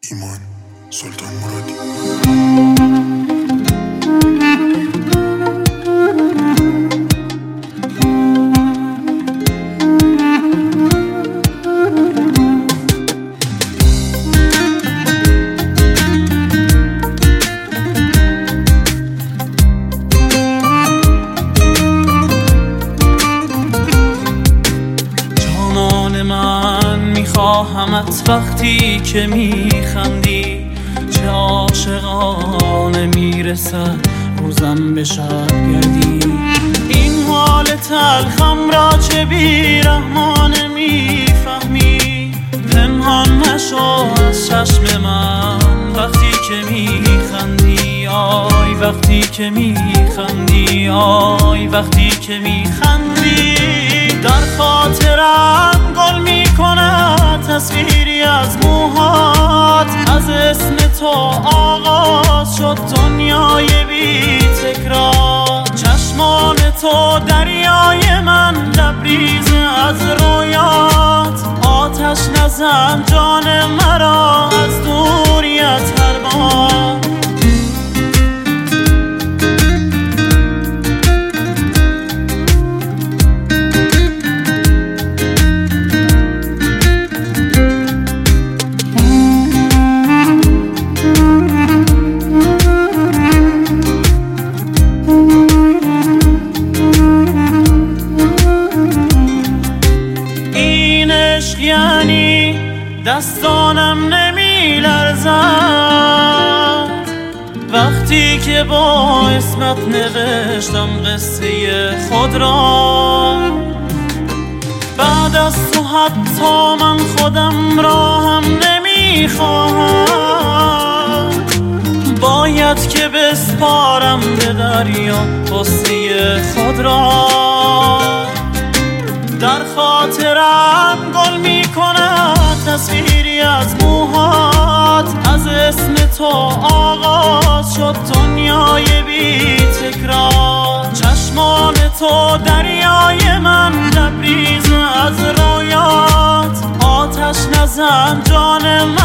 ایمان سلطان مرادی. میخواهمت وقتی که میخندی، چه عاشقانه میرسد روزم به شب گردی. این حال تلخم را چه بیرحمانه میفهمی، پنهان نشو از چشم من وقتی که میخندی. آی وقتی که میخندی، آی وقتی که میخندی. در خاطرم گل میکند تصویری از موهات، از اسم تو آغاز شد دنیای بی تکرار. چشمان تو دریای من لبریز از رویات، آتش نزن جان مرا از دوریت هر بار. یعنی دستانم نمی لرزد وقتی که با اسمت نوشتم قصه خود را. بعد از تو حتی من خودم را هم نمی خواهم، باید که بسپارم به دریا قصه خود را. در خاطرم گل میکند تصویری از موهات، از اسم تو آغاز شد دنیای بی تکرار. چشمان تو دریای من لبریز از رویات، آتش نزن جان من